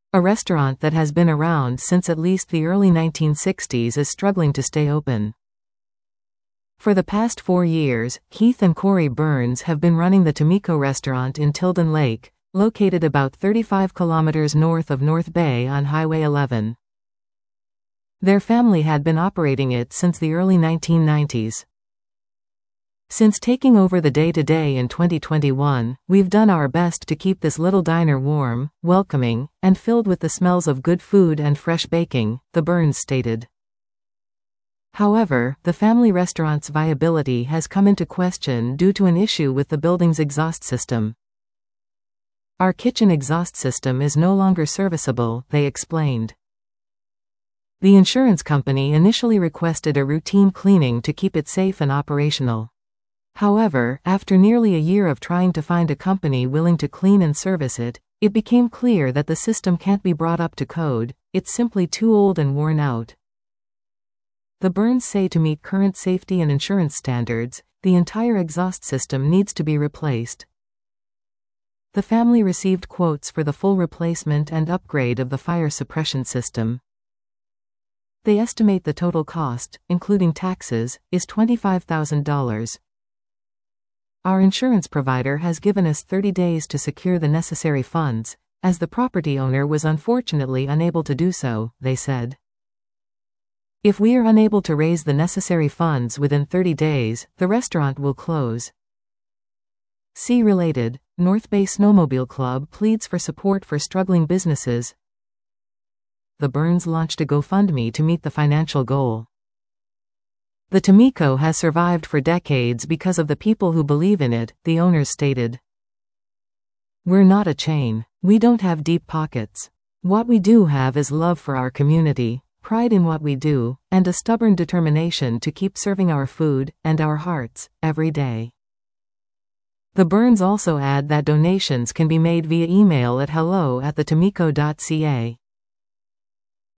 A restaurant that has been around since at least the early 1960s is struggling to stay open. For the past 4 years, Keith and Corey Burns have been running the Tomiko restaurant in Tilden Lake, located about 35 kilometers north of North Bay on Highway 11. Their family had been operating it since the early 1990s. Since taking over the day-to-day in 2021, we've done our best to keep this little diner warm, welcoming, and filled with the smells of good food and fresh baking, the Burns stated. However, the family restaurant's viability has come into question due to an issue with the building's exhaust system. Our kitchen exhaust system is no longer serviceable, they explained. The insurance company initially requested a routine cleaning to keep it safe and operational. However, after nearly a year of trying to find a company willing to clean and service it, it became clear that the system can't be brought up to code, it's simply too old and worn out. The Burns say to meet current safety and insurance standards, the entire exhaust system needs to be replaced. The family received quotes for the full replacement and upgrade of the fire suppression system. They estimate the total cost, including taxes, is $25,000. Our insurance provider has given us 30 days to secure the necessary funds, as the property owner was unfortunately unable to do so, they said. If we are unable to raise the necessary funds within 30 days, the restaurant will close. See related, North Bay Snowmobile Club pleads for support for struggling businesses. The Burns launched a GoFundMe to meet the financial goal. The Tomiko has survived for decades because of the people who believe in it, the owners stated. We're not a chain. We don't have deep pockets. What we do have is love for our community, pride in what we do, and a stubborn determination to keep serving our food, and our hearts, every day. The Burns also add that donations can be made via email at hello@thetomiko.ca.